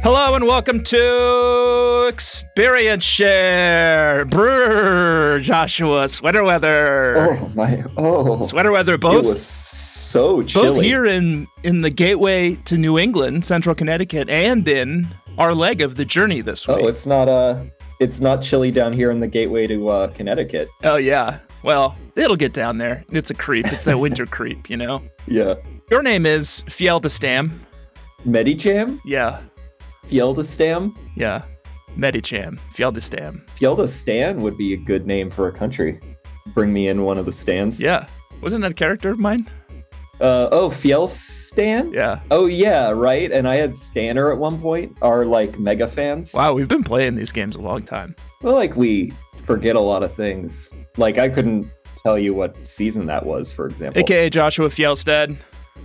Hello and welcome to Experience Share. Brr, Joshua, sweater weather. Sweater weather, both. It was so chilly. Both here in the gateway to New England, central Connecticut, and in our leg of the journey this week. Oh, it's not chilly down here in the gateway to Connecticut. Oh, yeah. Well, it'll get down there. It's a creep. It's that winter creep, you know? Yeah. Your name is Fjeldestam. Medicham? Yeah. Fjeldestam? Yeah. Medicham. Fjeldestam. Fjeldestan would be a good name for a country. Bring me in one of the stands. Yeah. Wasn't that a character of mine? Fjellstan? Yeah. Oh, yeah, right. And I had Stanner at one point, our, mega fans. Wow, we've been playing these games a long time. Well, we forget a lot of things. I couldn't tell you what season that was, for example. AKA Joshua Fjellstad.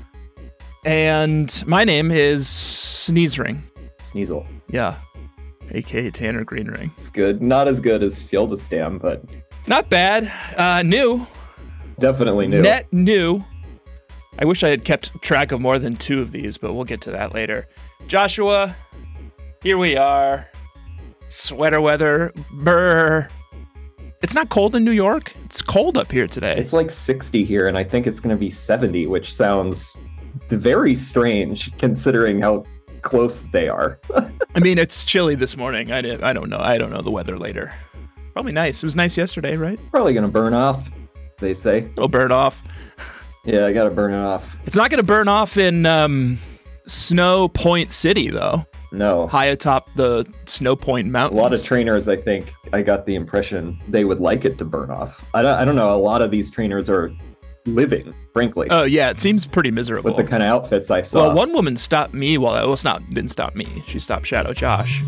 And my name is Sneezering. Sneasel. Yeah. AKA Tanner Greenring. It's good. Not as good as Fjeldestam, but... Not bad. New. Definitely new. Net new. I wish I had kept track of more than two of these, but we'll get to that later. Joshua, here we are. Sweater weather. Brr. It's not cold in New York. It's cold up here today. It's 60 here, and I think it's going to be 70, which sounds very strange considering how close they are. I mean, it's chilly this morning. I don't know. I don't know the weather later. Probably nice. It was nice yesterday, right? Probably going to burn off, they say. It'll burn off. Yeah, I got to burn it off. It's not going to burn off in Snow Point City, though. No. High atop the Snow Point Mountains. A lot of trainers, I think, I got the impression they would like it to burn off. I don't know. A lot of these trainers are living, frankly. Oh, yeah. It seems pretty miserable. With the kind of outfits I saw. Well, one woman stopped me didn't stop me. She stopped Shadow Josh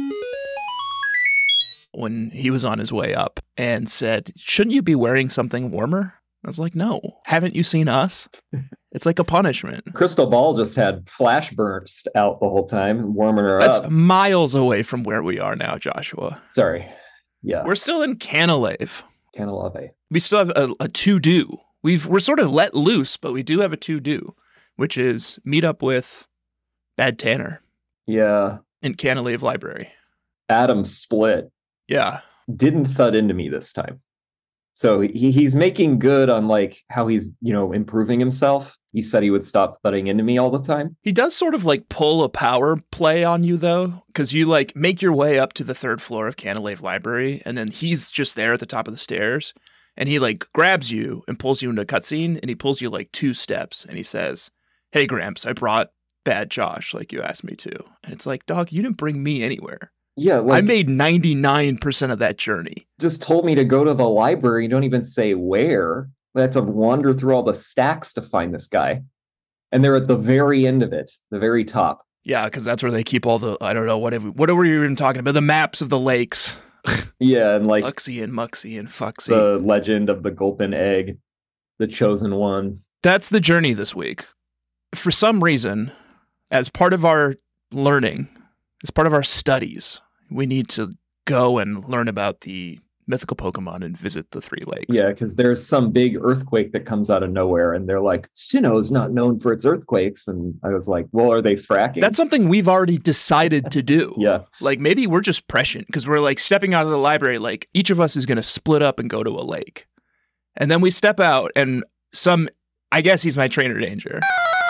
when he was on his way up and said, "Shouldn't you be wearing something warmer?" I was like, "No. Haven't you seen us? It's like a punishment." Crystal Ball just had flash bursts out the whole time, warming her up. That's miles away from where we are now, Joshua. Sorry. Yeah. We're still in Canalave. Canalave. We still have a to-do. We're sort of let loose, but we do have a to-do, which is meet up with Bad Tanner. Yeah. In Canalave Library. Adam Split. Yeah. Didn't thud into me this time. So he's making good on how he's, improving himself. He said he would stop thudding into me all the time. He does sort of pull a power play on you though, because you make your way up to the third floor of Canalave Library, and then he's just there at the top of the stairs, and he grabs you and pulls you into a cutscene, and he pulls you 2 steps, and he says, "Hey Gramps, I brought Bad Josh like you asked me to." And it's like, dog, you didn't bring me anywhere. Yeah, I made 99% of that journey. Just told me to go to the library. You don't even say where. I had to wander through all the stacks to find this guy. And they're at the very end of it, the very top. Yeah, because that's where they keep all the, I don't know, what were you even talking about? The maps of the lakes. Yeah, and Luxie and Muxie and Fuxie. The legend of the Gulpin egg, the chosen one. That's the journey this week. For some reason, as part of our learning, as part of our studies, we need to go and learn about the mythical Pokemon and visit the 3 lakes. Yeah, because there's some big earthquake that comes out of nowhere, and they're like, Sinnoh is not known for its earthquakes. And I was like, well, are they fracking? That's something we've already decided to do. Yeah. Maybe we're just prescient, because we're stepping out of the library, each of us is going to split up and go to a lake. And then we step out, and I guess he's my trainer danger.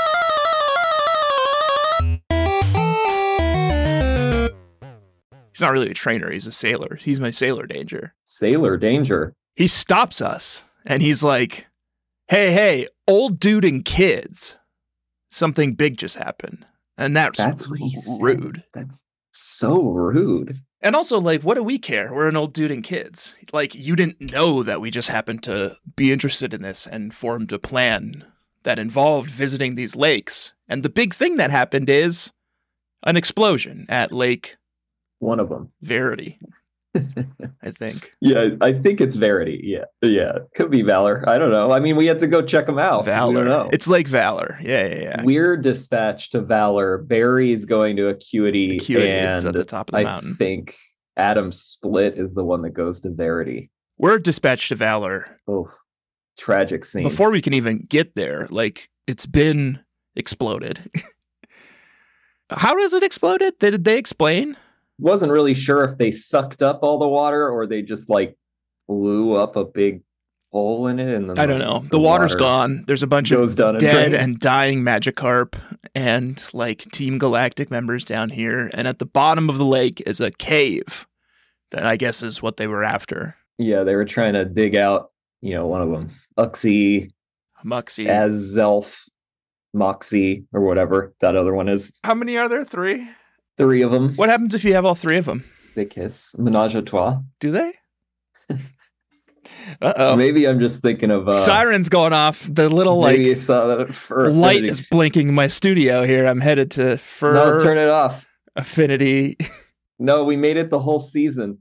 He's not really a trainer. He's a sailor. He's my sailor danger. Sailor danger. He stops us and he's like, hey, old dude and kids. Something big just happened. And that's what he said. Rude. That's so rude. And also, what do we care? We're an old dude and kids. You didn't know that we just happened to be interested in this and formed a plan that involved visiting these lakes. And the big thing that happened is an explosion at Lake... One of them. Verity, I think. Yeah, I think it's Verity. Yeah. Could be Valor. I don't know. I mean, we had to go check them out. Valor. It's Lake Valor. Yeah. We're dispatched to Valor. Barry's going to Acuity. And at the top of the mountain. I think Adam Split is the one that goes to Verity. We're dispatched to Valor. Oh, tragic scene. Before we can even get there, it's been exploded. How does it exploded? Did they explain? Wasn't really sure if they sucked up all the water or they just like blew up a big hole in it. And then I don't know. The water's gone. There's a bunch of dead and dying Magikarp and like Team Galactic members down here. And at the bottom of the lake is a cave that I guess is what they were after. Yeah, they were trying to dig out, one of them. Uxie, Muxie, Azelf, Moxie, or whatever that other one is. How many are there? 3? 3 of them. What happens if you have all 3 of them? They kiss. Menage a trois. Do they? Uh-oh. Maybe I'm just thinking of... Sirens going off. The little, maybe you saw that for light is blinking in my studio here. I'm headed to No, turn it off. Affinity. No, we made it the whole season.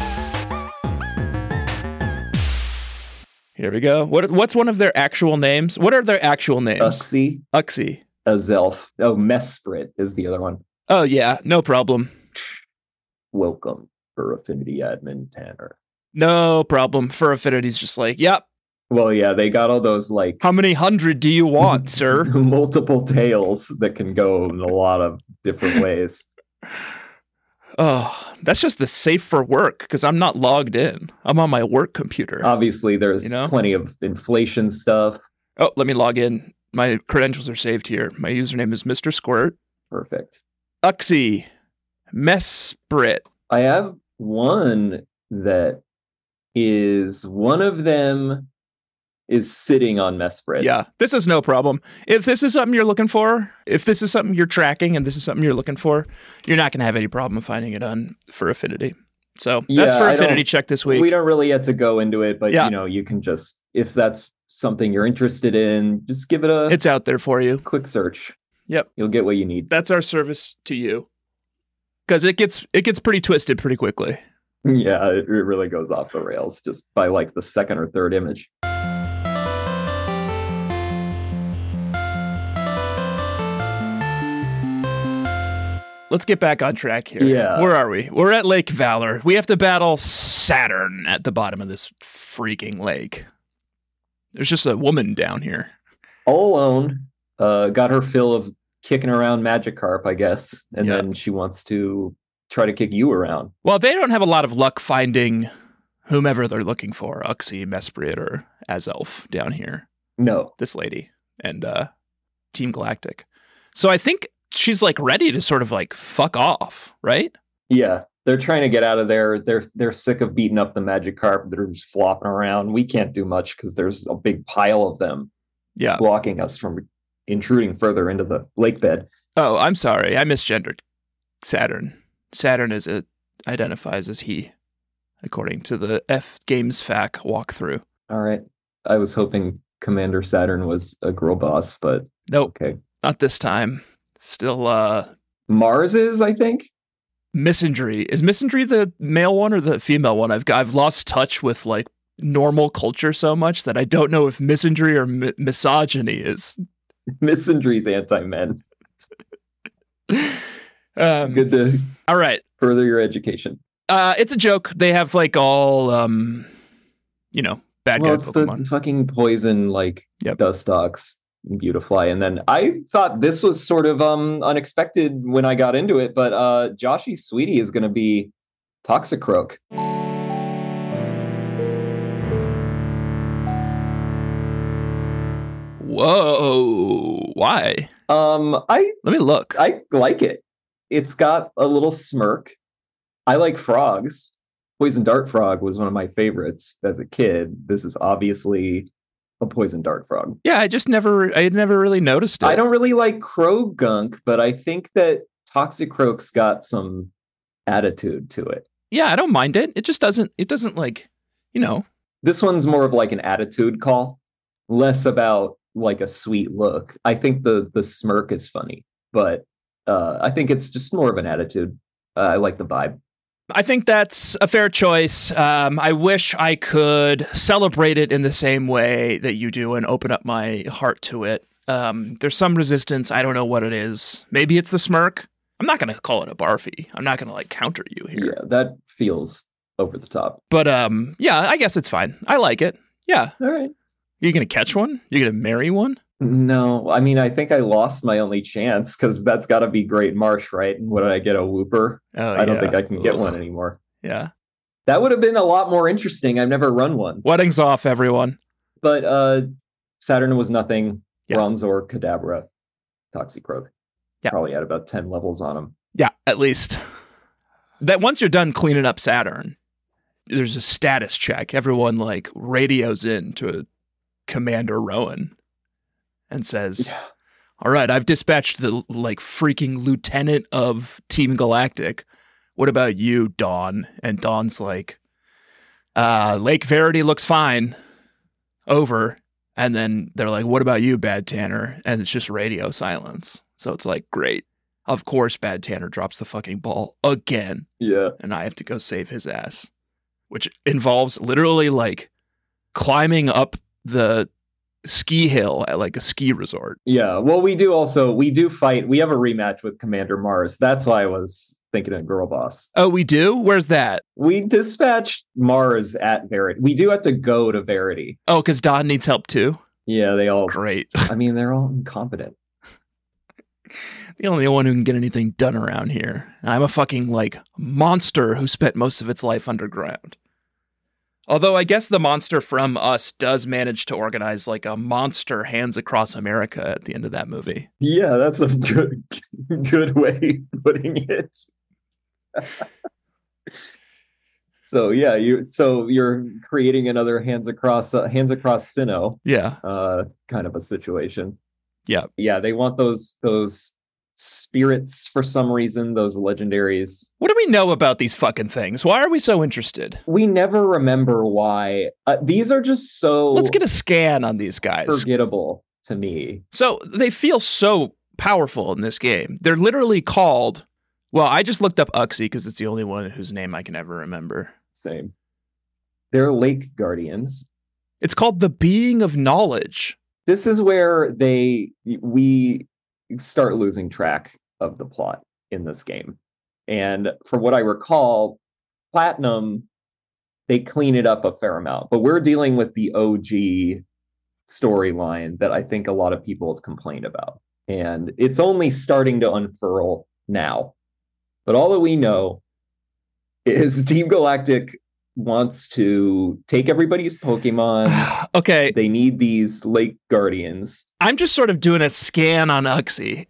Here we go. What's one of their actual names? What are their actual names? Uxie. Azelf. Oh, Mesprit is the other one. Oh, yeah. No problem. Welcome for Affinity admin Tanner. No problem. For Affinity's just like, yep. Well, yeah, they got all those like... How many 100 do you want, sir? Multiple tails that can go in a lot of different ways. Oh, that's just the safe for work because I'm not logged in. I'm on my work computer. Obviously, there's plenty of inflation stuff. Oh, let me log in. My credentials are saved here. My username is Mr. Squirt. Perfect. Uxie. Mesprit. I have one that is one of them is sitting on Mesprit. Yeah, this is no problem. If this is something you're looking for, if this is something you're tracking and this is something you're looking for, you're not going to have any problem finding it on for Affinity. So that's for Affinity check this week. We don't really get to go into it, but you can just, if that's something you're interested in, just give it it's out there for you. Quick search. Yep. You'll get what you need. That's our service to you. Because it gets pretty twisted pretty quickly. Yeah, it really goes off the rails just by like the second or third image. Let's get back on track here. Yeah. Where are we? We're at Lake Valor. We have to battle Saturn at the bottom of this freaking lake. There's just a woman down here. All alone. Got her fill of kicking around Magikarp, I guess. And then she wants to try to kick you around. Well, they don't have a lot of luck finding whomever they're looking for. Uxie, Mesprit, or Azelf down here. No. This lady and Team Galactic. So I think she's like ready to sort of like fuck off, right? Yeah, they're trying to get out of there. They're sick of beating up the Magikarp. They're just flopping around. We can't do much because there's a big pile of them blocking us from intruding further into the lake bed. Oh, I'm sorry. I misgendered Saturn. Saturn identifies as he, according to the F Games FAQ walkthrough. All right. I was hoping Commander Saturn was a girl boss, but nope. Okay. Not this time. Still, Mars is, I think. Misandry. Is Misandry the male one or the female one? I've lost touch with like normal culture so much that I don't know if misandry or misogyny is. Misandry's anti-men. Good to all right. Further your education. It's a joke. They have like all, bad guy it's Pokemon. The fucking poison Dustox. Beautifly. And then I thought this was sort of unexpected when I got into it, but Joshy's Sweetie is going to be Toxicroak. Whoa. Why? Let me look. I like it. It's got a little smirk. I like frogs. Poison Dart Frog was one of my favorites as a kid. This is obviously a Poison Dart Frog. Yeah, I had never really noticed it. I don't really like Croagunk, but I think that Toxicroak's got some attitude to it. Yeah, I don't mind it. It doesn't like, This one's more of like an attitude call, less about like a sweet look. I think the smirk is funny, but I think it's just more of an attitude. I like the vibe. I think that's a fair choice. I wish I could celebrate it in the same way that you do and open up my heart to it. There's some resistance. I don't know what it is. Maybe it's the smirk. I'm not going to call it a barfy. I'm not going to like counter you here. Yeah, that feels over the top. But yeah, I guess it's fine. I like it. Yeah. All right. You going to catch one? You going to marry one? No, I mean, I think I lost my only chance because that's got to be Great Marsh, right? And what did I get? A Whooper? Oh, I don't think yeah. I can get one Ugh. anymore. Yeah. That would have been a lot more interesting. I've never run one. Wedding's off, everyone. But Saturn was nothing. Yeah. Bronzor, Kadabra, Toxicroak. Yeah. Probably had about 10 levels on them. Yeah, at least. That once you're done cleaning up Saturn, there's a status check. Everyone like radios in to Commander Rowan and says, all right, I've dispatched the like freaking lieutenant of Team Galactic. What about you, Dawn? And Dawn's like, Lake Verity looks fine. Over. And then they're like, what about you, Bad Tanner? And it's just radio silence. So it's like, great. Of course, Bad Tanner drops the fucking ball again. Yeah. And I have to go save his ass, which involves literally like climbing up the ski hill at like a ski resort. Yeah. Well, we do fight. We have a rematch with Commander Mars. That's why I was thinking of Girl Boss. Oh, we do? Where's that? We dispatched Mars at Verity. We do have to go to Verity. Oh, because Dawn needs help too? Yeah, they all. Great. I mean, they're all incompetent. The only one who can get anything done around here. And I'm a fucking like monster who spent most of its life underground. Although I guess the monster from Us does manage to organize like a monster Hands Across America at the end of that movie. Yeah, that's a good way of putting it. So yeah, you're creating another Hands Across Sinnoh. Yeah. Kind of a situation. Yeah. Yeah, they want those spirits for some reason, those legendaries. What do we know about these fucking things? Why are we so interested? We never remember why. These are just so... Let's get a scan on these guys. Forgettable to me. So they feel so powerful in this game. They're literally called... Well, I just looked up Uxie because it's the only one whose name I can ever remember. Same. They're Lake Guardians. It's called the Being of Knowledge. This is where we start losing track of the plot in this game. And from what I recall, Platinum, they clean it up a fair amount. But we're dealing with the OG storyline that I think a lot of people have complained about. And it's only starting to unfurl now. But all that we know is Team Galactic wants to take everybody's Pokemon. Okay. They need these Lake Guardians. I'm just sort of doing a scan on Uxie.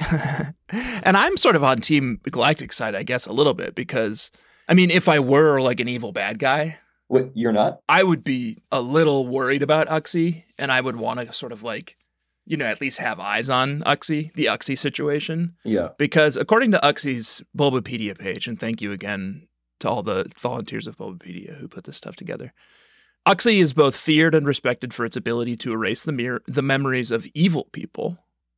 And I'm sort of on Team Galactic side, I guess, a little bit, because, I mean, if I were like an evil bad guy. What, you're not? I would be a little worried about Uxie, and I would want to sort of like, you know, at least have eyes on Uxie, the Uxie situation. Yeah. Because according to Uxie's Bulbapedia page, and thank you again to all the volunteers of Bulbapedia who put this stuff together, Uxie is both feared and respected for its ability to erase the memories of evil people.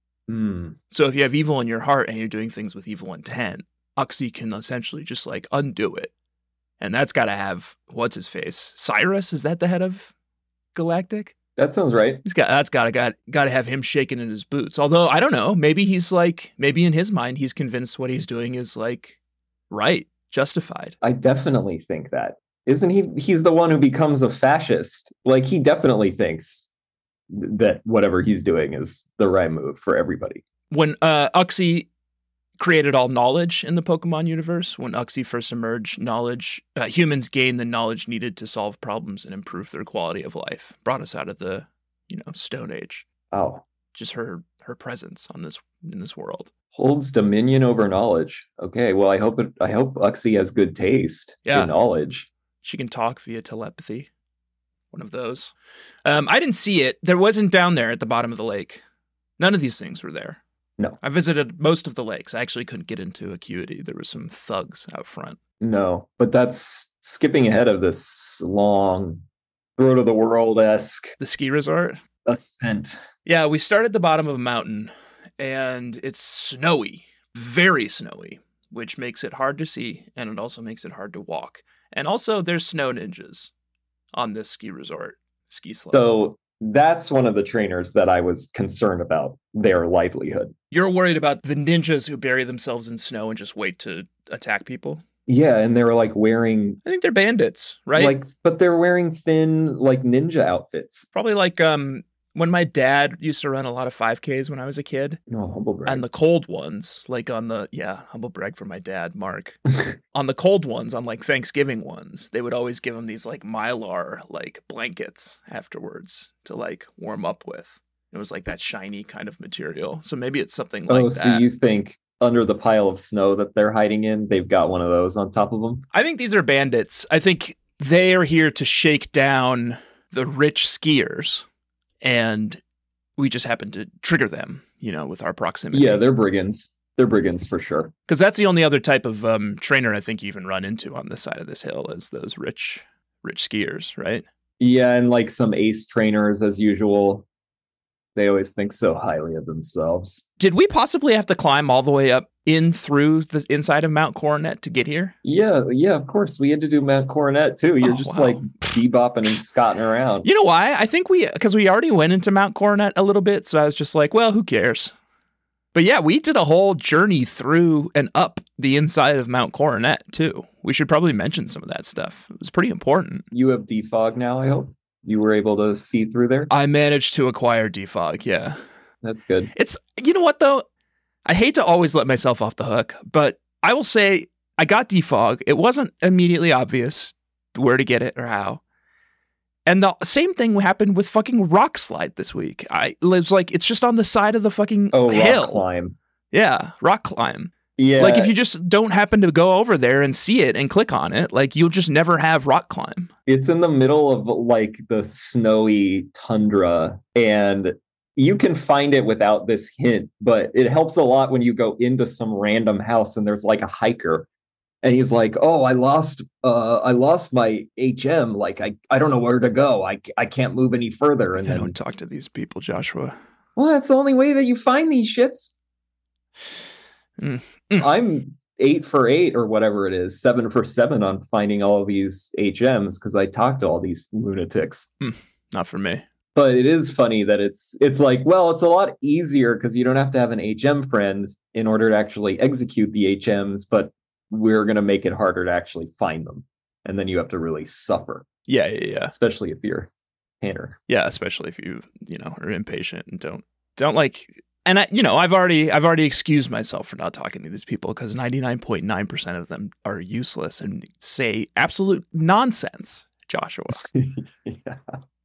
So if you have evil in your heart and you're doing things with evil intent, Uxie can essentially just like undo it. And that's got to have, what's his face? Cyrus? Is that the head of Galactic? That sounds right. That's got to have him shaking in his boots. Although I don't know, maybe in his mind he's convinced what he's doing is like right, justified. I definitely think that. Isn't he? He's the one who becomes a fascist. Like, he definitely thinks that whatever he's doing is the right move for everybody. When Uxie created all knowledge in the Pokemon universe, when Uxie first emerged, humans gained the knowledge needed to solve problems and improve their quality of life. Brought us out of the, Stone Age. Oh, just her presence in this world holds dominion over knowledge. Okay, well, I hope Uxie has good taste in knowledge. She can talk via telepathy. One of those. I didn't see it. There wasn't down there at the bottom of the lake. None of these things were there. No. I visited most of the lakes. I actually couldn't get into Acuity. There were some thugs out front. No, but that's skipping ahead of this long Throat of the World-esque. The ski resort? Ascent. Yeah, we start at the bottom of a mountain, and it's snowy. Very snowy, which makes it hard to see, and it also makes it hard to walk. And also, there's snow ninjas on this ski resort, ski slope. So that's one of the trainers that I was concerned about their livelihood. You're worried about the ninjas who bury themselves in snow and just wait to attack people? Yeah, and they were like wearing... I think they're bandits, right? But they're wearing thin, like, ninja outfits. Probably like When my dad used to run a lot of 5Ks when I was a kid, No, humble brag. and the cold ones, like on the, humble brag for my dad, Mark. On the cold ones, on like Thanksgiving ones, they would always give him these like Mylar like blankets afterwards to like warm up with. It was like that shiny kind of material. So maybe it's something like that. So you think under the pile of snow that they're hiding in, they've got one of those on top of them? I think these are bandits. I think they are here to shake down the rich skiers. And we just happen to trigger them, with our proximity. Yeah, they're brigands. They're brigands for sure. Because that's the only other type of trainer I think you even run into on this side of this hill is those rich skiers, right? Yeah, and like some ace trainers as usual. They always think so highly of themselves. Did we possibly have to climb all the way up in through the inside of Mount Coronet to get here? Yeah, of course. We had to do Mount Coronet too. You're like bebopping and scotting around. You know why? I think because we already went into Mount Coronet a little bit, so I was just like, well, who cares? But yeah, we did a whole journey through and up the inside of Mount Coronet too. We should probably mention some of that stuff. It was pretty important. You have defog now, I hope? You were able to see through there? I managed to acquire defog, yeah. That's good. It's, you know what though? I hate to always let myself off the hook, but I will say I got defog. It wasn't immediately obvious where to get it or how. And the same thing happened with fucking Rock Slide this week. It was like, it's just on the side of the fucking hill. Rock Climb. Yeah, Rock Climb. Yeah. Like if you just don't happen to go over there and see it and click on it, like you'll just never have Rock Climb. It's in the middle of like the snowy tundra, and you can find it without this hint, but it helps a lot when you go into some random house and there's like a hiker and he's like, oh, I lost my HM. Like, I don't know where to go. I can't move any further. And I don't talk to these people, Joshua. Well, that's the only way that you find these shits. I'm 8 for 8 or whatever it is, 7 for 7 on finding all of these HMs because I talked to all these lunatics. Not for me. But it is funny that it's like, well, it's a lot easier because you don't have to have an HM friend in order to actually execute the HMs, but we're going to make it harder to actually find them. And then you have to really suffer. Yeah. Especially if you're Tanner. Yeah, especially if you are impatient and don't like. And I've already excused myself for not talking to these people because 99.9% of them are useless and say absolute nonsense, Joshua. Yeah.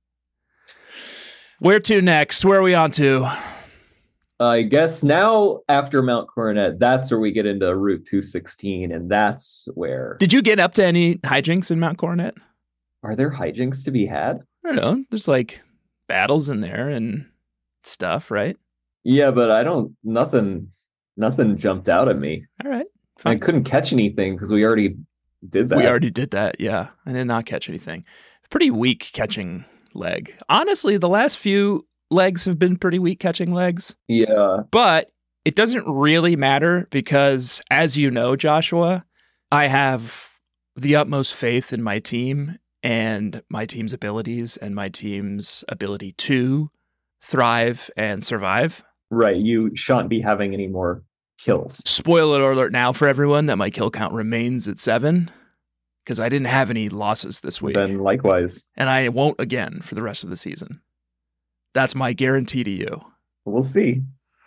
Where to next? Where are we on to? I guess now after Mount Coronet, that's where we get into Route 216, and that's where. Did you get up to any hijinks in Mount Coronet? Are there hijinks to be had? I don't know. There's like battles in there and stuff, right? Yeah, but nothing jumped out at me. All right. Fine. I couldn't catch anything because we already did that. We already did that, yeah. I did not catch anything. Pretty weak catching leg. Honestly, the last few legs have been pretty weak catching legs. Yeah. But it doesn't really matter because, as you know, Joshua, I have the utmost faith in my team and my team's abilities and my team's ability to thrive and survive. Right. You shan't be having any more kills. Spoiler alert now for everyone that my kill count remains at 7 because I didn't have any losses this week. Then likewise. And I won't again for the rest of the season. That's my guarantee to you. We'll see.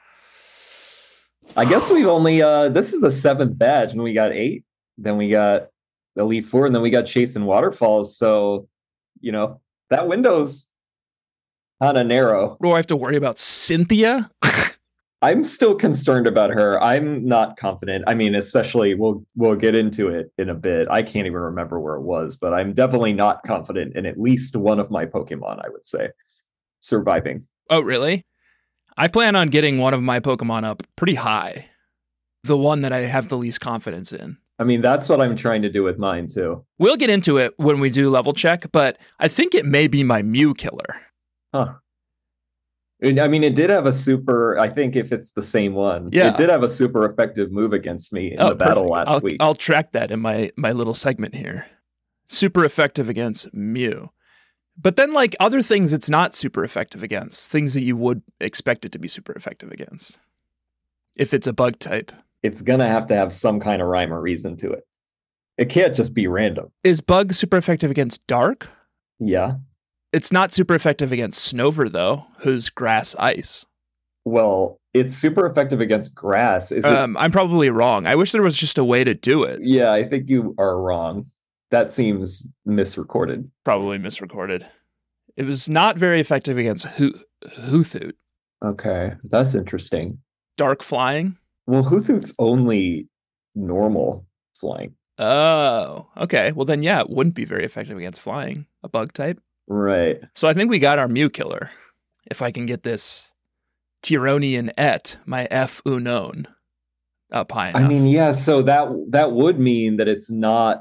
I guess we've only, this is the 7th badge and we got 8. Then we got Elite 4 and then we got Chasing Waterfalls. So, that window's kind of narrow. Do I have to worry about Cynthia? I'm still concerned about her. I'm not confident. I mean, especially we'll get into it in a bit. I can't even remember where it was, but I'm definitely not confident in at least one of my Pokemon, I would say, surviving. Oh, really? I plan on getting one of my Pokemon up pretty high. The one that I have the least confidence in. I mean, that's what I'm trying to do with mine, too. We'll get into it when we do level check, but I think it may be my Mew killer. Huh. I mean, it did have a super, I think if it's the same one, It did have a super effective move against me in the battle last week. I'll track that in my little segment here. Super effective against Mew. But then like other things it's not super effective against, things that you would expect it to be super effective against. If it's a bug type. It's going to have some kind of rhyme or reason to it. It can't just be random. Is bug super effective against dark? Yeah. It's not super effective against Snover, though, who's grass ice. Well, it's super effective against grass. Is it? I'm probably wrong. I wish there was just a way to do it. Yeah, I think you are wrong. That seems misrecorded. Probably misrecorded. It was not very effective against Hoothoot. Okay, that's interesting. Dark flying? Well, Hoothoot's only normal flying. Oh, okay. Well, then, yeah, it wouldn't be very effective against flying, a bug type. Right. So I think we got our Mew killer. If I can get this Tyronian Et, my F unknown, up high enough. I mean, yeah, so that would mean that it's not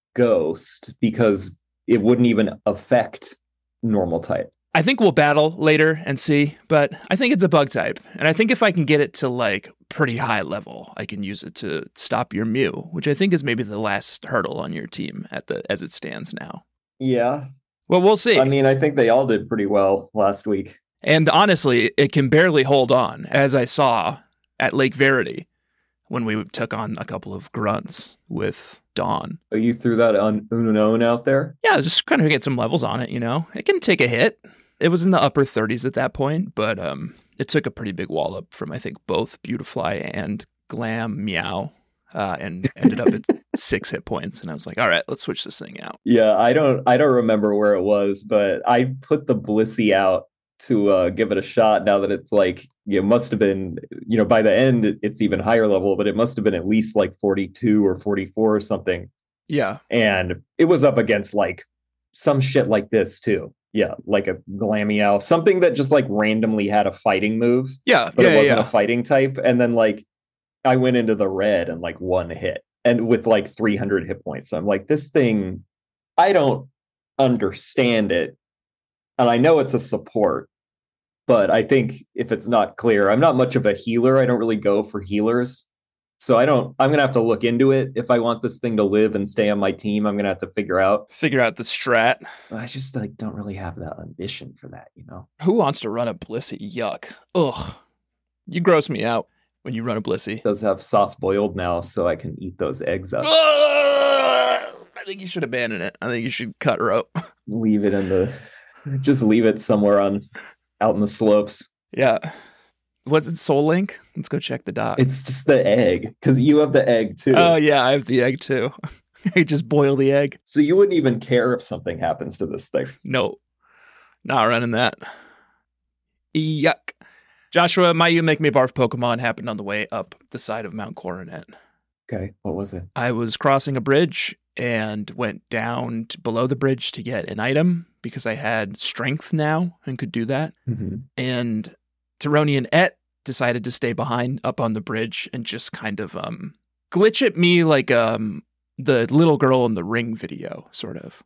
Ghost because it wouldn't even affect normal type. I think we'll battle later and see, but I think it's a bug type. And I think if I can get it to like pretty high level, I can use it to stop your Mew, which I think is maybe the last hurdle on your team as it stands now. Yeah. Well, we'll see. I mean, I think they all did pretty well last week. And honestly, it can barely hold on, as I saw at Lake Verity when we took on a couple of grunts with Dawn. Oh, you threw that on Unknown out there? Yeah, just kind of get some levels on it, you know? It can take a hit. It was in the upper 30s at that point, but it took a pretty big wallop from, I think, both Beautifly and Glam Meow, and ended up at 6 hit points. And I was like, all right, let's switch this thing out. Yeah, I don't remember where it was, but I put the Blissey out to give it a shot now that it's like, it must have been, by the end, it's even higher level, but it must have been at least like 42 or 44 or something. Yeah. And it was up against like some shit like this too. Yeah, like a Glameow, something that just like randomly had a fighting move. Yeah, but it wasn't a fighting type. And then like I went into the red and like one hit and with like 300 hit points. So I'm like, this thing, I don't understand it. And I know it's a support, but I think if it's not clear, I'm not much of a healer. I don't really go for healers. So I'm going to have to look into it. If I want this thing to live and stay on my team, I'm going to have to figure out the strat. I just like don't really have that ambition for that, Who wants to run a Blissey? Yuck. Ugh. You gross me out when you run a Blissey. It does have soft boiled now, so I can eat those eggs up. I think you should abandon it. I think you should cut rope. Leave it just leave it somewhere out in the slopes. Yeah. Was it Soul Link? Let's go check the doc. It's just the egg, because you have the egg too. Oh, yeah, I have the egg too. I just boil the egg. So you wouldn't even care if something happens to this thing? No. Not running that. Yuck. Joshua, my You Make Me Barf Pokemon happened on the way up the side of Mount Coronet. Okay, what was it? I was crossing a bridge and went down below the bridge to get an item because I had strength now and could do that. Mm-hmm. And Tyronian Et decided to stay behind up on the bridge and just kind of glitch at me like the little girl in the Ring video, sort of.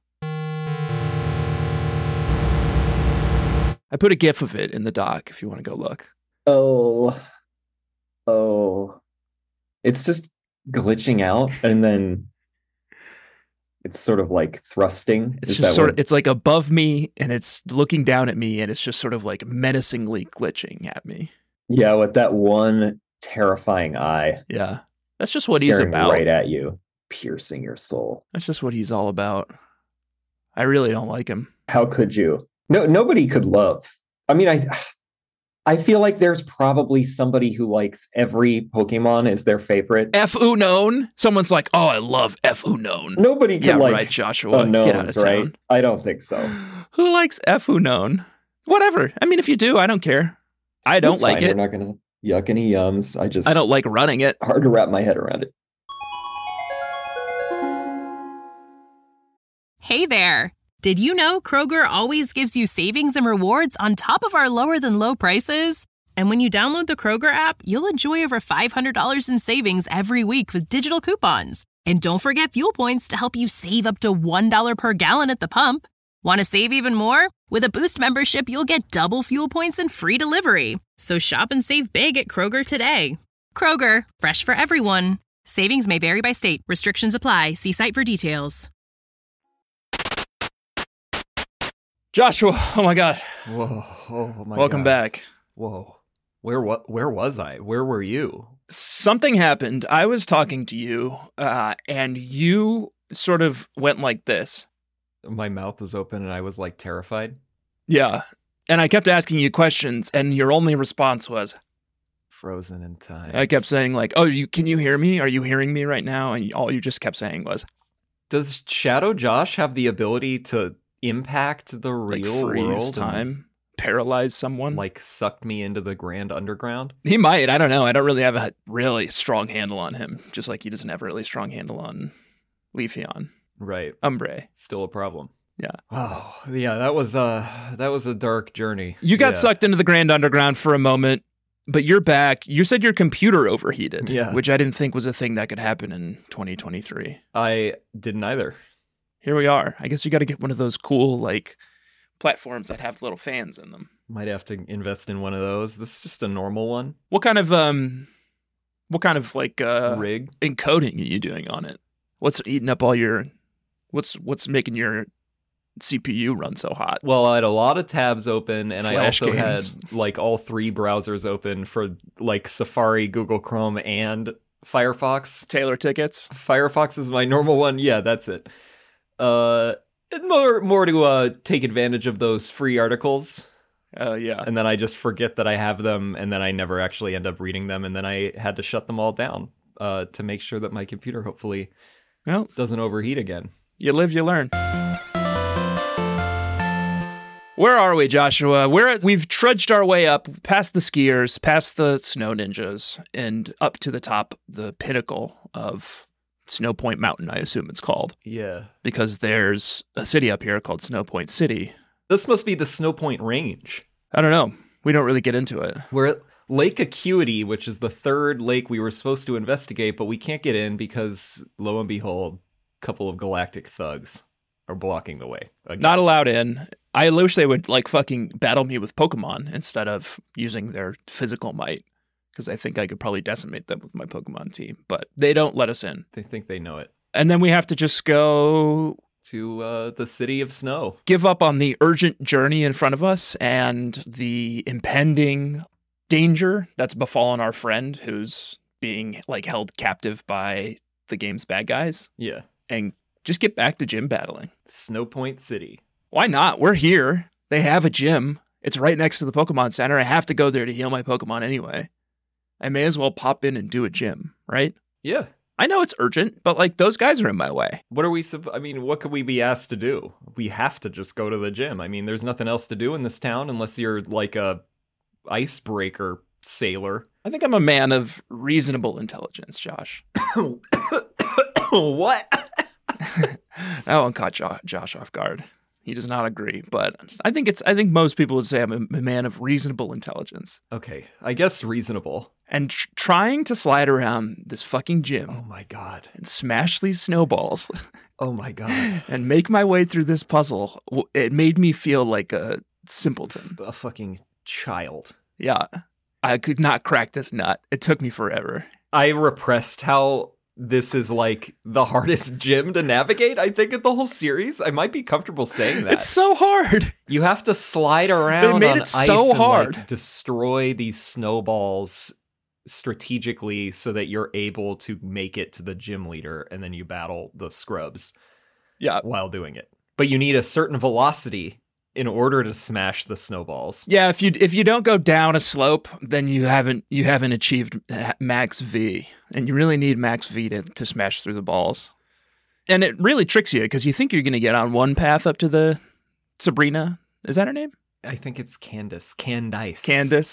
I put a GIF of it in the doc if you want to go look. Oh. It's just glitching out and then it's sort of like thrusting. It's just it's like above me and it's looking down at me and it's just sort of like menacingly glitching at me. Yeah, with that one terrifying eye. Yeah. That's just what he's about. Right at you, piercing your soul. That's just what he's all about. I really don't like him. How could you? No, nobody could love. I mean, I feel like there's probably somebody who likes every Pokemon as their favorite. F Unknown? Someone's like, oh, I love F Unknown. Nobody can like right, Joshua. Unknowns, get out of town. Right? I don't think so. Who likes F Unknown? Whatever. I mean, if you do, I don't care. I don't That's like fine. it. We're not going to yuck any yums. I don't like running it. Hard to wrap my head around it. Hey there. Did you know Kroger always gives you savings and rewards on top of our lower than low prices? And when you download the Kroger app, you'll enjoy over $500 in savings every week with digital coupons. And don't forget fuel points to help you save up to $1 per gallon at the pump. Want to save even more? With a Boost membership, you'll get double fuel points and free delivery. So shop and save big at Kroger today. Kroger, fresh for everyone. Savings may vary by state. Restrictions apply. See site for details. Joshua, oh my God. Whoa, oh my Welcome God. back. Whoa. Where was I? Where were you? Something happened. I was talking to you, and you sort of went like this. My mouth was open and I was like terrified. Yeah. And I kept asking you questions, and your only response was, Frozen in time. I kept saying, like, oh, can you hear me? Are you hearing me right now? And all you just kept saying was, Does Shadow Josh have the ability to impact the like, real freeze world? time, paralyze someone? Like, sucked me into the Grand Underground? He might. I don't know. I don't really have a really strong handle on him, just like he doesn't have a really strong handle on Leafeon. Right. Umbre. Still a problem. Yeah. Oh, yeah, that was a dark journey. You got Yeah. sucked into the Grand Underground for a moment, but you're back. You said your computer overheated, Yeah. which I didn't think was a thing that could happen in 2023. I didn't either. Here we are. I guess you got to get one of those cool, like, platforms that have little fans in them. Might have to invest in one of those. This is just a normal one. What kind of like Rig. encoding are you doing on it? What's eating up all your what's making your CPU run so hot? Well, I had a lot of tabs open, and Flash I also games. had like all three browsers open for like Safari, Google Chrome, and Firefox. Taylor tickets. Firefox is my normal one. Yeah, that's it. And more to take advantage of those free articles, Yeah. and then I just forget that I have them, and then I never actually end up reading them, and then I had to shut them all down to make sure that my computer hopefully Well, doesn't overheat again. you live, you learn. Where are we, Joshua? We've trudged our way up past the skiers, past the snow ninjas, and up to the top, the pinnacle of Snow Point Mountain, I assume it's called, Yeah. because there's a city up here called Snow Point City. This must be the Snow Point Range. I don't know. We don't really get into it. We're at Lake Acuity, which is the third lake we were supposed to investigate, but we can't get in because, lo and behold, a couple of galactic thugs are blocking the way. Again. Not allowed in. I wish they would like fucking battle me with Pokemon instead of using their physical might, because I think I could probably decimate them with my Pokemon team, but they don't let us in. They think they know it. And then we have to just go To the city of snow. give up on the urgent journey in front of us and the impending danger that's befallen our friend who's being like held captive by the game's bad guys, Yeah. and just get back to gym battling. Snow Point City. Why not? We're here. They have a gym. It's right next to the Pokemon Center. I have to go there to heal my Pokemon anyway. I may as well pop in and do a gym, right? Yeah. I know it's urgent, but like those guys are in my way. What are we? I mean, what could we be asked to do? We have to just go to the gym. I mean, there's nothing else to do in this town unless you're like a icebreaker sailor. I think I'm a man of reasonable intelligence, Josh. What? That one caught Josh off guard. He does not agree, but I think most people would say I'm a man of reasonable intelligence. Okay, I guess reasonable. And trying to slide around this fucking gym Oh my god. and smash these snowballs Oh my god. and make my way through this puzzle, it made me feel like a simpleton. A fucking child. Yeah. I could not crack this nut. It took me forever. I repressed how this is like the hardest gym to navigate, I think, in the whole series. I might be comfortable saying that. It's so hard. You have to slide around made on it ice so and, hard. like, destroy these snowballs strategically so that you're able to make it to the gym leader, and then you battle the scrubs Yeah. while doing it. But you need a certain velocity in order to smash the snowballs. Yeah, if you don't go down a slope, then you haven't achieved max V, and you really need max V to smash through the balls. And it really tricks you because you think you're going to get on one path up to the Sabrina. Is that her name? I think it's Candice. Candice.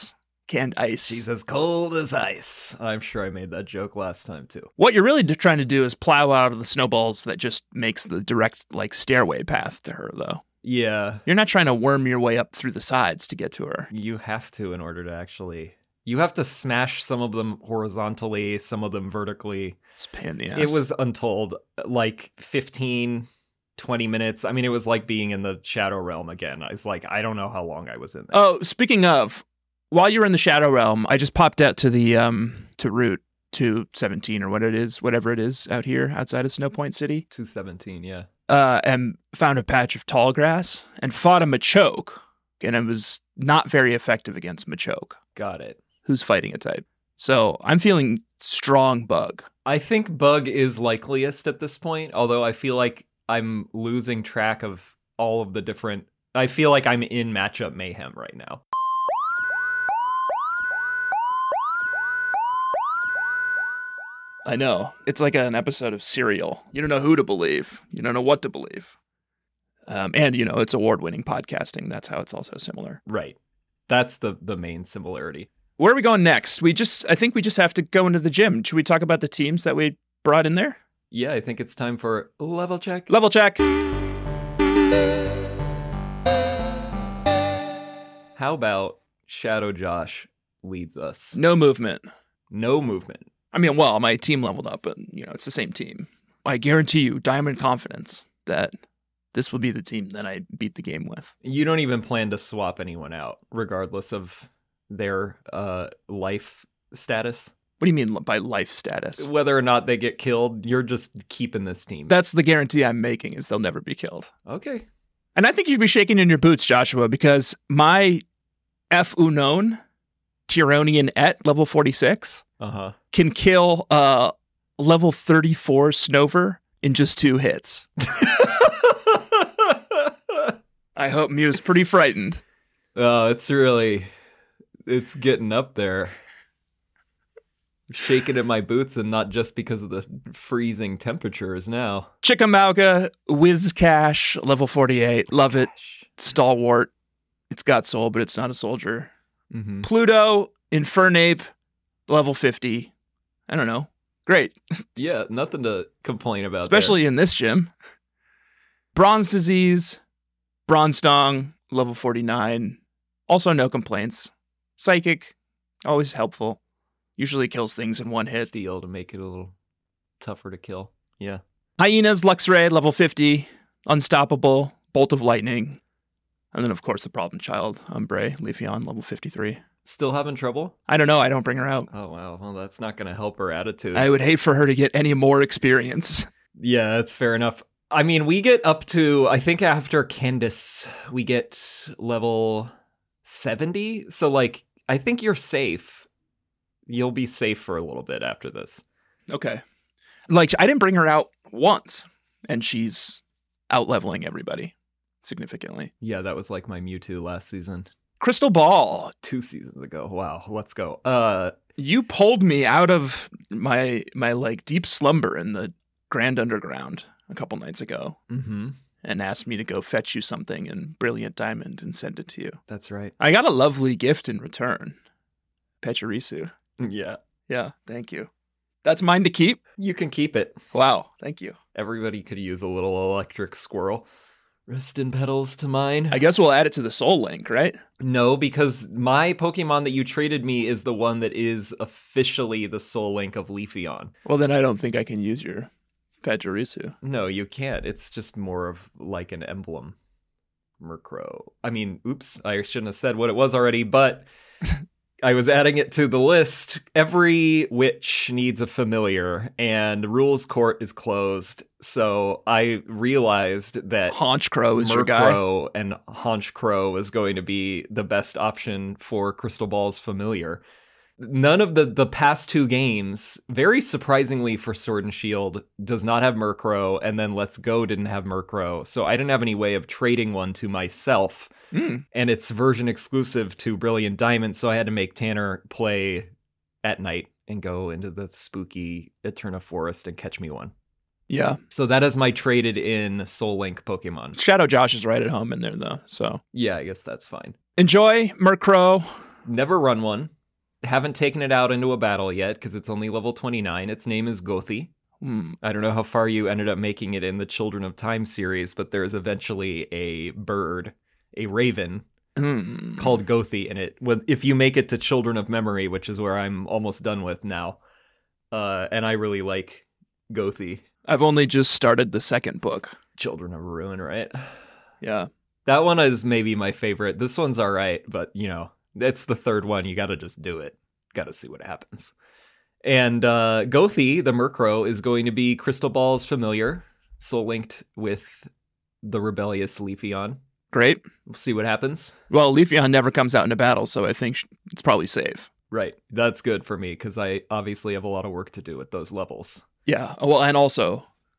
Candice. She's as cold as ice. I'm sure I made that joke last time too. What you're really trying to do is plow out of the snowballs that just makes the direct like stairway path to her, though. Yeah. You're not trying to worm your way up through the sides to get to her. You have to in order to actually... You have to smash some of them horizontally, some of them vertically. It's a pain in the ass. It was untold, like 15, 20 minutes. I mean, it was like being in the Shadow Realm again. I was like, I don't know how long I was in there. Oh, speaking of, while you were in the Shadow Realm, I just popped out to the to Route 217 or whatever it is out here outside of Snow Point City. 217, yeah. And found a patch of tall grass and fought a Machoke, and it was not very effective against Machoke, Got it. who's fighting a type. So I'm feeling strong Bug. I think Bug is likeliest at this point, although I feel like I'm losing track of all of the different I feel like I'm in matchup mayhem right now. I know. It's like an episode of Serial. You don't know who to believe. You don't know what to believe. And, it's award-winning podcasting. That's how it's also similar. Right. That's the main similarity. Where are we going next? I think we just have to go into the gym. Should we talk about the teams that we brought in there? Yeah, I think it's time for level check. Level check. How about Shadow Josh leads us? No movement. No movement. I mean, well, my team leveled up, but, it's the same team. I guarantee you, diamond confidence, that this will be the team that I beat the game with. You don't even plan to swap anyone out, regardless of their life status? What do you mean by life status? Whether or not they get killed, you're just keeping this team. That's the guarantee I'm making, is they'll never be killed. Okay. And I think you'd be shaking in your boots, Joshua, because my F unknown, Tyronian Et, level 46, can kill level 34 Snover in just 2 hits. I hope Mew's pretty frightened. Oh, it's getting up there. Shaking in my boots, and not just because of the freezing temperatures now. Chickamauga, Wizcash, level 48. Love it. Stalwart. It's got soul, but it's not a soldier. Mm-hmm. Pluto, Infernape, level 50. I don't know. Great. Yeah, nothing to complain about. Especially in this gym. Bronze Disease, Bronze Dong, level 49. Also no complaints. Psychic, always helpful. Usually kills things in one hit. Steel to make it a little tougher to kill. Yeah. Hyenas, Luxray, level 50. Unstoppable, Bolt of Lightning. And then, of course, the problem child, Umbre, Leafeon, level 53. Still having trouble? I don't know. I don't bring her out. Oh, wow. Well, that's not going to help her attitude. I would hate for her to get any more experience. Yeah, that's fair enough. I mean, we get up to, I think after Candace, we get level 70. So, I think you're safe. You'll be safe for a little bit after this. Okay. I didn't bring her out once, and she's out-leveling everybody significantly. Yeah, that was like my Mewtwo last season. Crystal Ball. 2 seasons ago. Wow, let's go. You pulled me out of my deep slumber in the Grand Underground a couple nights ago. Mm-hmm. And asked me to go fetch you something in Brilliant Diamond and send it to you. That's right. I got a lovely gift in return. Pachirisu. Yeah. Yeah, thank you. That's mine to keep? You can keep it. Wow, thank you. Everybody could use a little electric squirrel. Rest in petals to mine. I guess we'll add it to the Soul Link, right? No, because my Pokemon that you traded me is the one that is officially the Soul Link of Leafeon. Well, then I don't think I can use your Pachirisu. No, you can't. It's just more of like an emblem. Murkrow. I mean, oops, I shouldn't have said what it was already, but I was adding it to the list. Every witch needs a familiar, and Rules Court is closed. So I realized that Honchkrow is your guy. Murkrow and Honchkrow is going to be the best option for Crystal Ball's familiar. None of the past 2 games, very surprisingly for Sword and Shield, does not have Murkrow, and then Let's Go didn't have Murkrow. So I didn't have any way of trading one to myself. And it's version exclusive to Brilliant Diamond, so I had to make Tanner play at night and go into the spooky Eterna Forest and catch me one. Yeah. So that is my traded in Soul Link Pokemon. Shadow Josh is right at home in there, though, so. Yeah, I guess that's fine. Enjoy Murkrow. Never run one. Haven't taken it out into a battle yet because it's only level 29. Its name is Gothi. I don't know how far you ended up making it in the Children of Time series, but there's eventually a bird, a raven, called Gothi in it. If you make it to Children of Memory, which is where I'm almost done with now, and I really like Gothi. I've only just started the second book. Children of Ruin, right? Yeah. That one is maybe my favorite. This one's all right, but, it's the third one. You got to just do it. Got to see what happens. And Gothi, the Murkrow, is going to be Crystal Ball's familiar, soul linked with the rebellious Leafeon. Great. We'll see what happens. Well, Leafeon never comes out into battle, so I think it's probably safe. Right. That's good for me because I obviously have a lot of work to do at those levels. Yeah. Well, and also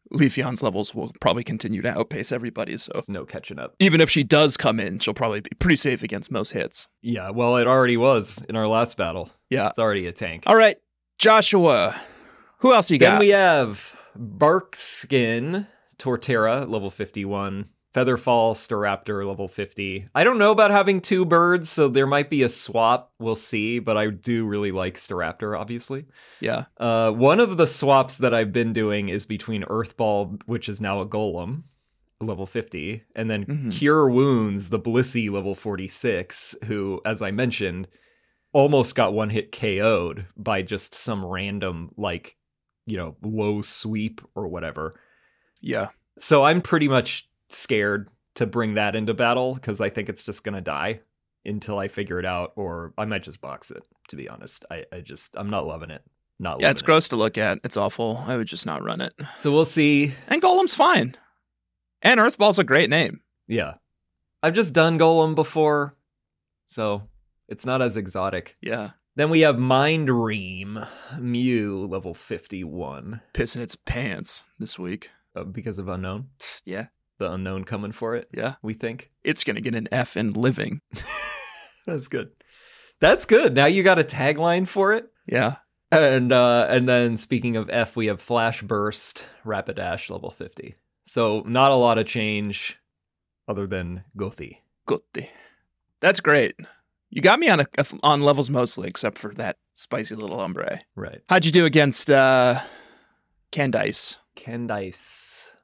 Leafeon's levels will probably continue to outpace everybody. So There's no catching up. even if she does come in, she'll probably be pretty safe against most hits. Yeah, well, it already was in our last battle. Yeah. It's already a tank. All right, Joshua. Who else you Then got? we have Barkskin Torterra, level 51. Featherfall Staraptor, level 50. I don't know about having two birds, so there might be a swap. We'll see, but I do really like Staraptor, obviously. Yeah. One of the swaps that I've been doing is between Earthball, which is now a Golem, level 50, and then Cure Wounds, the Blissey, level 46, who, as I mentioned, almost got one hit KO'd by just some random, like, low sweep or whatever. Yeah. So I'm pretty much scared to bring that into battle because I think it's just gonna die until I figure it out, or I might just box it, to be honest. I'm not loving it. Yeah, it's gross to look at. It's awful. I would just not run it. So we'll see. And Golem's fine. And Earthball's a great name. Yeah. I've just done Golem before, so it's not as exotic. Yeah. Then we have Mind Ream, Mew, level 51. Pissing its pants this week. Because of Unknown. Yeah. The Unknown coming for it, Yeah. we think. It's going to get an F in living. That's good. That's good. Now you got a tagline for it. Yeah. And then speaking of F, we have Flash Burst, Rapidash, level 50. So not a lot of change other than Gothi. Gotti. That's great. You got me on levels mostly, except for that spicy little ombre. Right. How'd you do against Candice? Candice.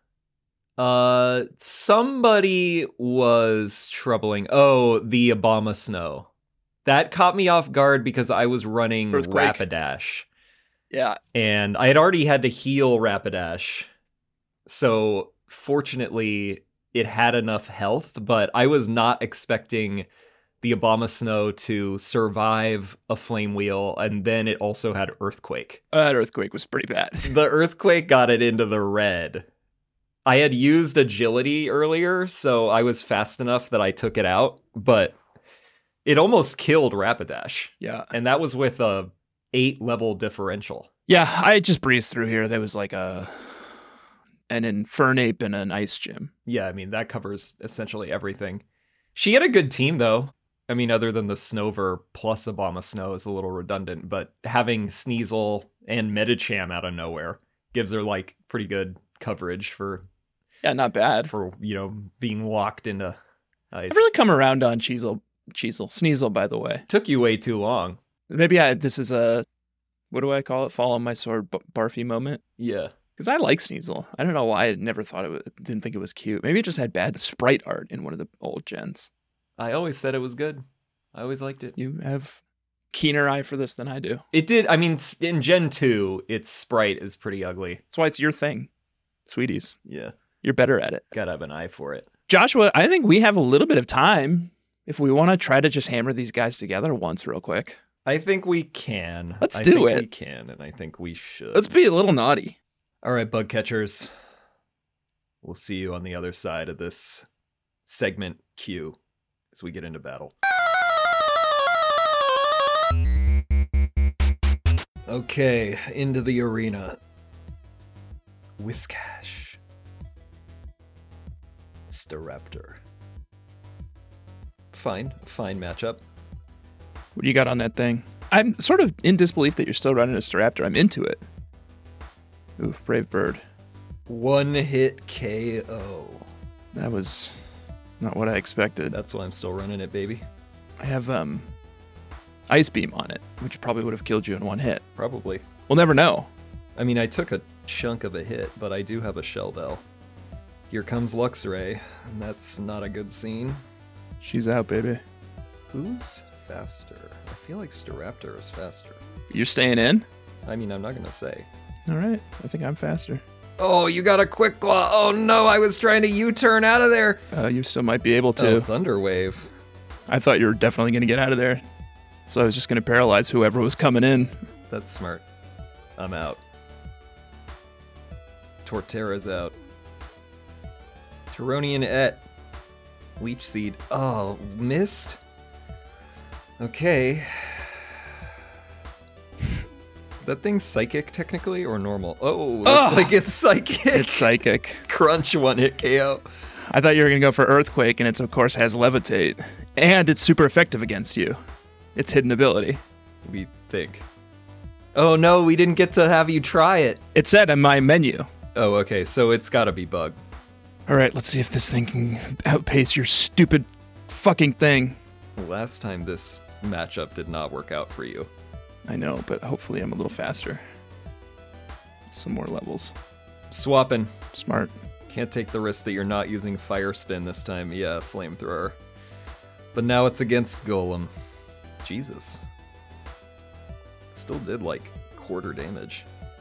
Somebody was troubling. Oh, the Abomasnow. That caught me off guard because I was running Earthquake. Rapidash. Yeah. And I had already had to heal Rapidash. So fortunately, it had enough health, but I was not expecting the Abomasnow to survive a Flame Wheel, and then it also had Earthquake. That Earthquake was pretty bad. The Earthquake got it into the red. I had used Agility earlier, so I was fast enough that I took it out, but it almost killed Rapidash. Yeah. And that was with a 8-level differential. Yeah, I just breezed through here. There was like an Infernape and an Ice Gym. Yeah, I mean, that covers essentially everything. She had a good team, though. I mean, other than the Snover plus Abomasnow is a little redundant, but having Sneasel and Medicham out of nowhere gives her, like, pretty good coverage for... Yeah, not bad. For, being locked into ice. I've really come around on Sneasel, by the way. Took you way too long. Maybe this is a, what do I call it? Fall on my sword barfy moment. Yeah. Because I like Sneasel. I don't know why I never didn't think it was cute. Maybe it just had bad sprite art in one of the old gens. I always said it was good. I always liked it. You have keener eye for this than I do. It did. I mean, in Gen 2, its sprite is pretty ugly. That's why it's your thing. Sweeties. Yeah. You're better at it. Gotta have an eye for it. Joshua, I think we have a little bit of time if we want to try to just hammer these guys together once real quick. I think we can. Let's do it. We can, and I think we should. Let's be a little naughty. All right, bug catchers. We'll see you on the other side of this segment Q as we get into battle. Okay, into the arena. Whiscash. Staraptor. Fine matchup. What do you got on that thing? I'm sort of in disbelief that you're still running a Staraptor. I'm into it. Oof, Brave Bird. One hit KO. That was not what I expected. That's why I'm still running it, baby. I have Ice Beam on it, which probably would have killed you in one hit. Probably. We'll never know. I mean, I took a chunk of a hit, but I do have a Shell Bell. Here comes Luxray, and that's not a good scene. She's out, baby. Who's faster? I feel like Staraptor is faster. You're staying in? I mean, I'm not gonna say. All right. I think I'm faster. Oh, you got a Quick Claw. Oh no, I was trying to U-turn out of there. You still might be able to. Oh, Thunder Wave. I thought you were definitely going to get out of there. So I was just going to paralyze whoever was coming in. That's smart. I'm out. Torterra's out. Tyronian Et. Leech Seed. Oh, missed? Okay. That thing's psychic technically or normal? Oh, looks like it's psychic. It's psychic. Crunch, one hit KO. I thought you were going to go for Earthquake, and it, of course, has Levitate. And it's super effective against you. It's hidden ability. We think. Oh no, we didn't get to have you try it. It said in my menu. Oh, okay, so it's gotta be bug. All right, let's see if this thing can outpace your stupid fucking thing. Last time this matchup did not work out for you. I know, but hopefully I'm a little faster. Some more levels. Swapping. Smart. Can't take the risk that you're not using Fire Spin this time. Yeah, Flamethrower. But now it's against Golem. Jesus. Still did like quarter damage.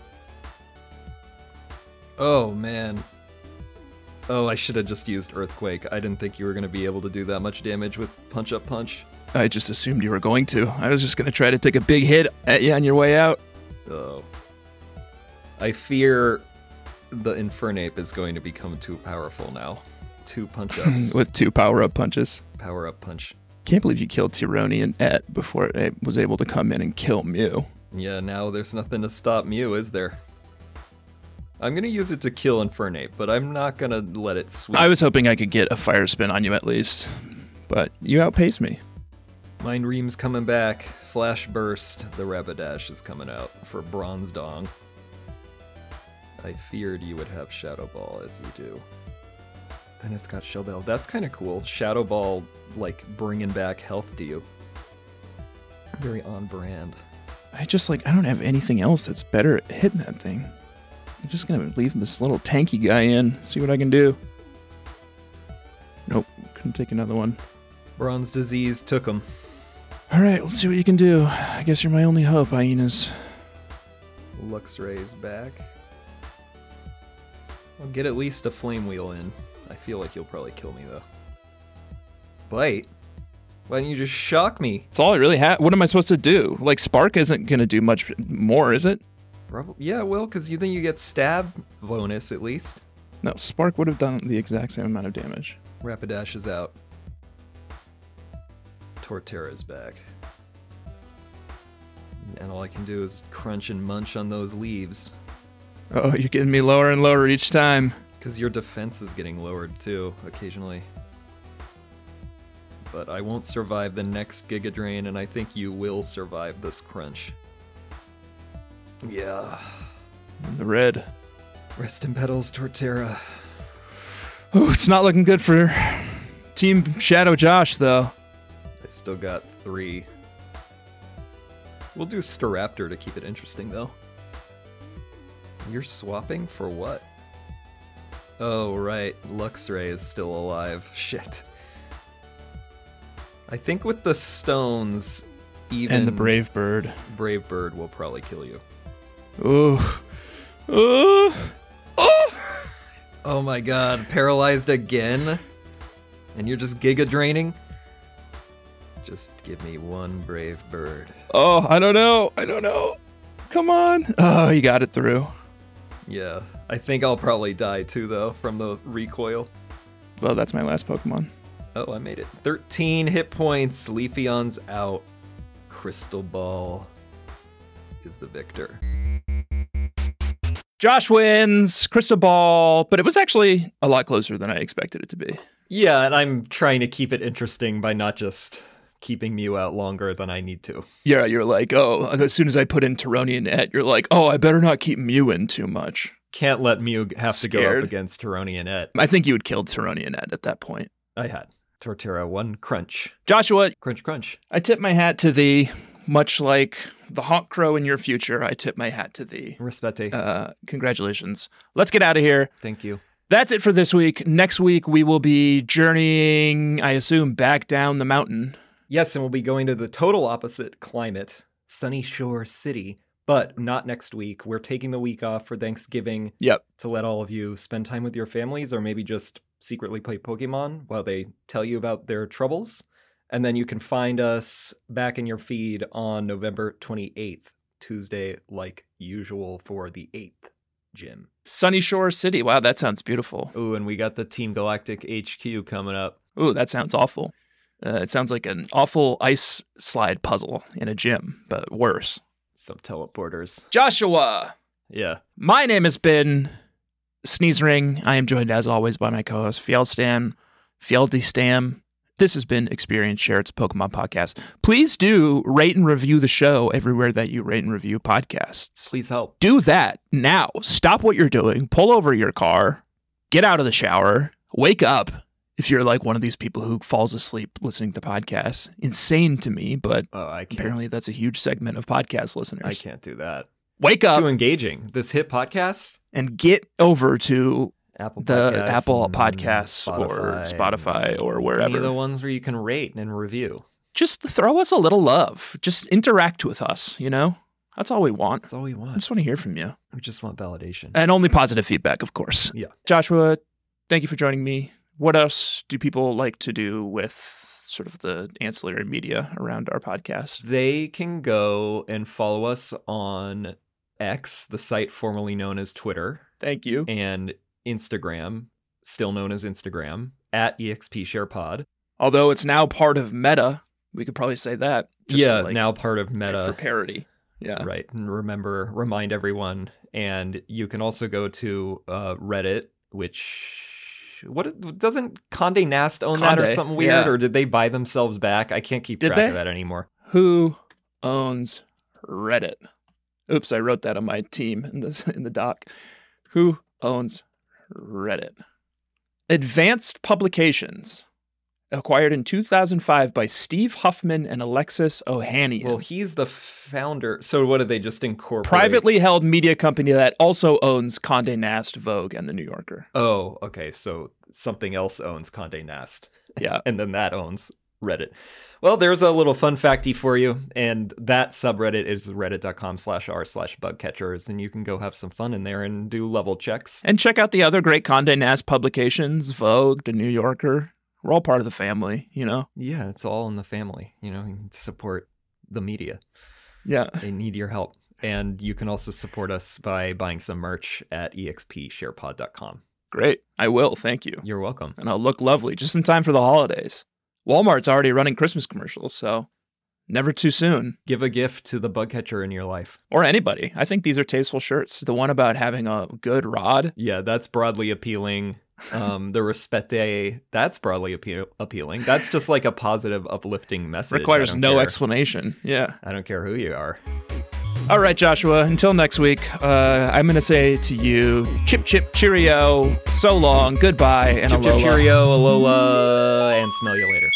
Oh man. Oh, I should have just used Earthquake. I didn't think you were going to be able to do that much damage with Punch Up Punch. I just assumed you were going to. I was just going to try to take a big hit at you on your way out. Oh. I fear the Infernape is going to become too powerful now. 2 punch-ups. With 2 power-up punches. Power-up punch. Can't believe you killed Tironi and Et before it was able to come in and kill Mew. Yeah, now there's nothing to stop Mew, is there? I'm going to use it to kill Infernape, but I'm not going to let it sweep. I was hoping I could get a Fire Spin on you at least, but you outpaced me. Mind Ream's coming back. Flash Burst. The Rapidash is coming out for Bronze Dong. I feared you would have Shadow Ball as you do. And it's got Shell Bell. That's kind of cool. Shadow Ball, like, bringing back health to you. Very on brand. I don't have anything else that's better at hitting that thing. I'm just going to leave this little tanky guy in, see what I can do. Nope, couldn't take another one. Bronze Disease took him. All right, let's see what you can do. I guess you're my only hope, Hyenas. Luxray's back. I'll get at least a Flame Wheel in. I feel like you'll probably kill me, though. Bite? Why didn't you just shock me? That's all I really have. What am I supposed to do? Like, Spark isn't going to do much more, is it? Probably. Yeah, well, because you think you get Stab bonus, at least. No, Spark would have done the exact same amount of damage. Rapidash is out. Torterra's back. And all I can do is crunch and munch on those leaves. Oh, you're getting me lower and lower each time. Because your defense is getting lowered, too, occasionally. But I won't survive the next Giga Drain, and I think you will survive this crunch. Yeah. The red. Rest in Petals, Torterra. Oh, it's not looking good for Team Shadow Josh, though. I still got 3. We'll do Staraptor to keep it interesting, though. You're swapping for what? Oh, right. Luxray is still alive. Shit. I think with the stones, even... And the Brave Bird. Brave Bird will probably kill you. Ooh. Ooh. Oh! Oh my god. Paralyzed again? And you're just Giga Draining? Just give me one Brave Bird. Oh, I don't know. Come on. Oh, you got it through. Yeah. I think I'll probably die too, though, from the recoil. Well, that's my last Pokemon. Oh, I made it. 13 hit points. Leafeon's out. Crystal Ball is the victor. Josh wins. Crystal Ball. But it was actually a lot closer than I expected it to be. Yeah, and I'm trying to keep it interesting by not just keeping Mew out longer than I need to. Yeah, you're like, oh, as soon as I put in Tironi and Et, you're like, oh, I better not keep Mew in too much. Can't let Mew have to go Scared. up against Tironi and Et. I think you would kill Tironi and Et at that point. I had. Torterra, 1 crunch. Joshua, Crunch, crunch. I tip my hat to thee, much like the Hawk Crow in your future. I tip my hat to thee. Respete. Congratulations. Let's get out of here. Thank you. That's it for this week. Next week, we will be journeying, I assume, back down the mountain. Yes, and we'll be going to the total opposite climate, Sunny Shore City, but not next week. We're taking the week off for Thanksgiving. Yep. To let all of you spend time with your families, or maybe just secretly play Pokemon while they tell you about their troubles. And then you can find us back in your feed on November 28th, Tuesday, like usual, for the 8th gym. Sunny Shore City. Wow, that sounds beautiful. Ooh, and we got the Team Galactic HQ coming up. Ooh, that sounds awful. It sounds like an awful ice slide puzzle in a gym, but worse. Some teleporters. Joshua. Yeah. My name has been Sneeze Ring. I am joined as always by my co-host Fieldystam. This has been Experience Share. It's a Pokemon podcast. Please do rate and review the show everywhere that you rate and review podcasts. Please help. Do that now. Stop what you're doing. Pull over your car. Get out of the shower. Wake up. If you're like one of these people who falls asleep listening to podcasts. Insane to me, but apparently that's a huge segment of podcast listeners. I can't do that. Wake up. Too engaging. This hit podcast? And get over to Apple Podcasts or Spotify or wherever. Any of the ones where you can rate and review. Just throw us a little love. Just interact with us, you know? That's all we want. That's all we I want. just want to hear from you. We just want validation. And only positive feedback, of course. Yeah. Joshua, thank you for joining me. What else do people like to do with sort of the ancillary media around our podcast? They can go and follow us on X, the site formerly known as Twitter. Thank you. And Instagram, still known as Instagram, at EXPSharePod. Although it's now part of Meta, we could probably say that. Just to, now part of Meta. For parody. Yeah. Right. And remind everyone. And you can also go to Reddit, doesn't Condé Nast own that or something weird? Yeah. Or did they buy themselves back? I can't keep track of that anymore. Who owns Reddit? Oops, I wrote that on my team in the doc. Who owns Reddit? Advanced Publications, acquired in 2005 by Steve Huffman and Alexis Ohanian. Well, he's the founder. So what did they just incorporate? Privately held media company that also owns Condé Nast, Vogue, and The New Yorker. Oh, okay. So something else owns Condé Nast. Yeah. And then that owns Reddit. Well, there's a little fun facty for you. And that subreddit is reddit.com/r/bugcatchers. And you can go have some fun in there and do level checks. And check out the other great Condé Nast publications, Vogue, The New Yorker. We're all part of the family, you know? Yeah, it's all in the family. You know, you can support the media. Yeah. They need your help. And you can also support us by buying some merch at expsharepod.com. Great. I will. Thank you. You're welcome. And I'll look lovely just in time for the holidays. Walmart's already running Christmas commercials, so never too soon. Give a gift to the bug catcher in your life. Or anybody. I think these are tasteful shirts. The one about having a good rod. Yeah, that's broadly appealing. The Respete, that's broadly appealing. That's just like a positive, uplifting message. Requires no explanation. Yeah. I don't care who you are. All right, Joshua, until next week, I'm going to say to you, chip, chip, cheerio, so long, goodbye, and Chip, alola. chip, cheerio, alola, and smell you later.